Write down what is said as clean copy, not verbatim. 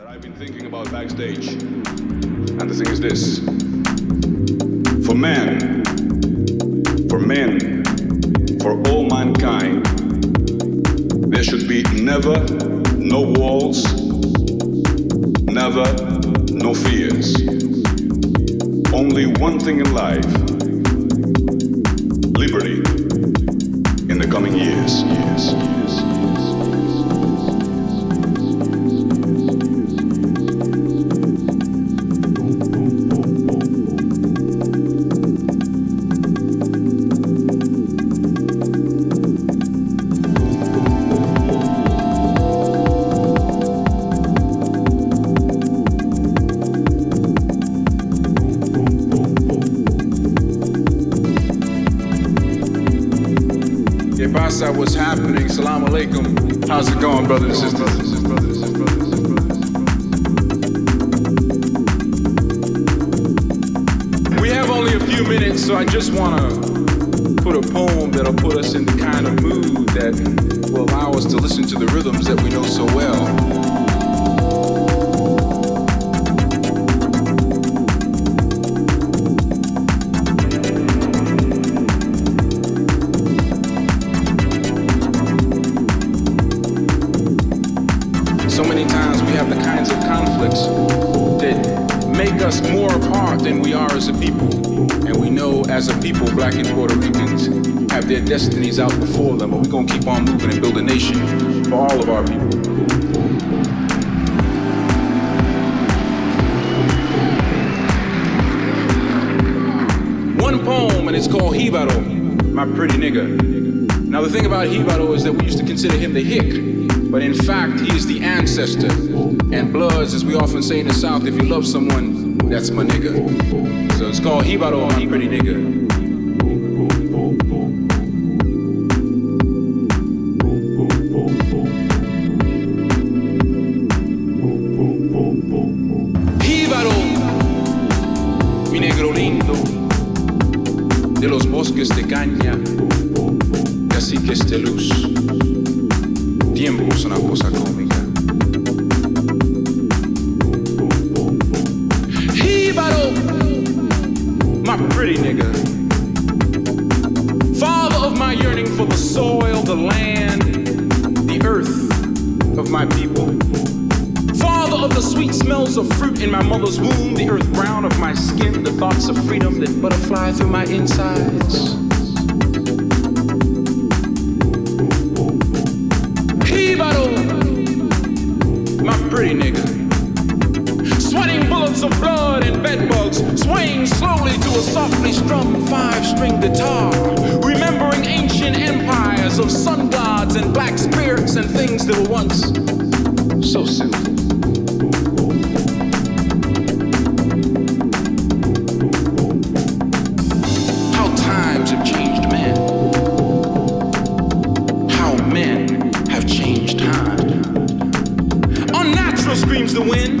that I've been thinking about backstage. And the thing is this. For men, for all mankind, there should be never no walls, never no fears. Only one thing in life, liberty in the coming years. What's happening? Salam alaikum. How's it going, brothers and sisters? We have only a few minutes, so I just want to put a poem that'll put us in the kind of mood that will allow us to listen to the rhythms that we know so well. More apart than we are as a people. And we know as a people, Black and Puerto Ricans have their destinies out before them, but we're going to keep on moving and build a nation for all of our people. One poem, and it's called Jibaro, my pretty nigga. Now the thing about Jibaro is that we used to consider him the hick, but in fact he is the ancestor. And Bloods, as we often say in the South, if you love someone, that's my nigga. So it's called Jibaro, my pretty nigga. Jibaro, mi negro lindo, de los bosques de caña, caciques de luz, tiempo es una cosa cómica. My pretty nigga, father of my yearning for the soil, the land, the earth of my people, father of the sweet smells of fruit in my mother's womb, the earth brown of my skin, the thoughts of freedom that butterfly through my insides. Jibaro, my pretty nigga, sweating bullets of blood and bedbugs, swaying slowly to a softly strummed 5-string guitar, remembering ancient empires of sun gods and black spirits and things that were once so simple.